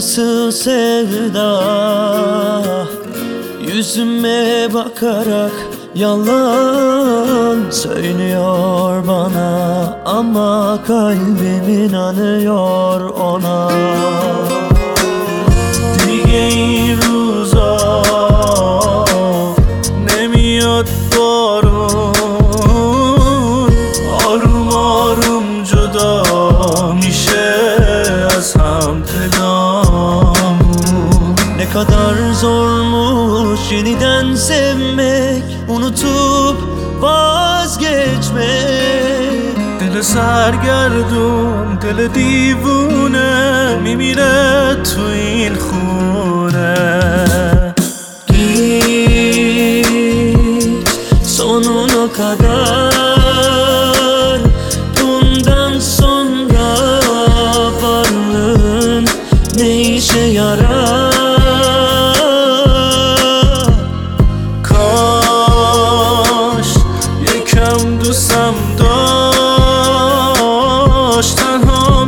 nasıl sevda? Yüzüme bakarak yalan söylüyor bana, ama kalbim inanıyor ona. دیگه روزا نمیاد بارون، آروم آروم جدا میشه از هم دلامون. Ne kadar zormuş yeniden sevmek, unutup vazgeçmek. دل سرگردون، دل دیوونه میمیره تو این خونه. Git sonuna kadar, bundan sonra varlığın ne işe yarar? کاش یکم دوستم داشت، تنهام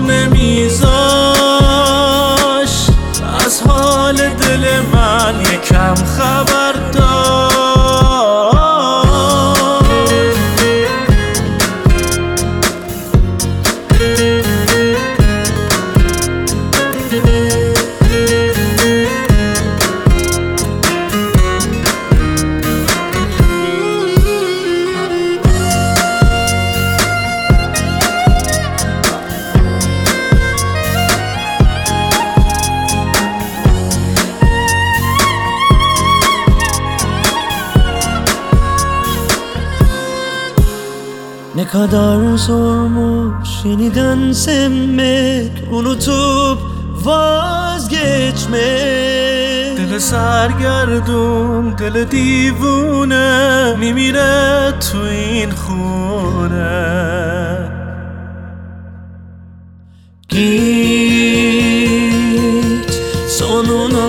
نمیذاشت از حال دل من یکم خبر داشت. Ne kadar zormuş yeniden sevmek, unutup vazgeçmek. دل سرگردون، دل دیوونه میمیره تو این خونه. Git sonuna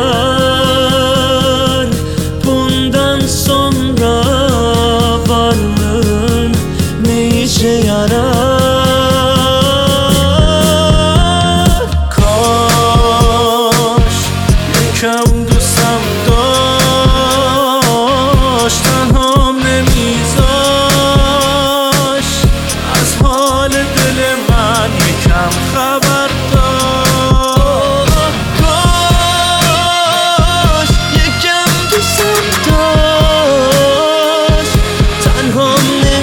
kadar, bundan sonra varlığın ne işe yarar? کاش یکم دوستم داشت، تنهام نمیذاشت از حال دل من یکم خبر داشت. کاش یکم دوستم داشت، تنهام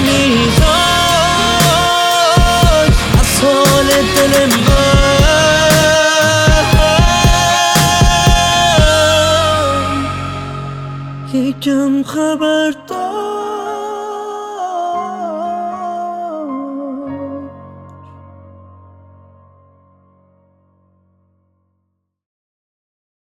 نمیذاشت از حال دل من یکم خبر داشت.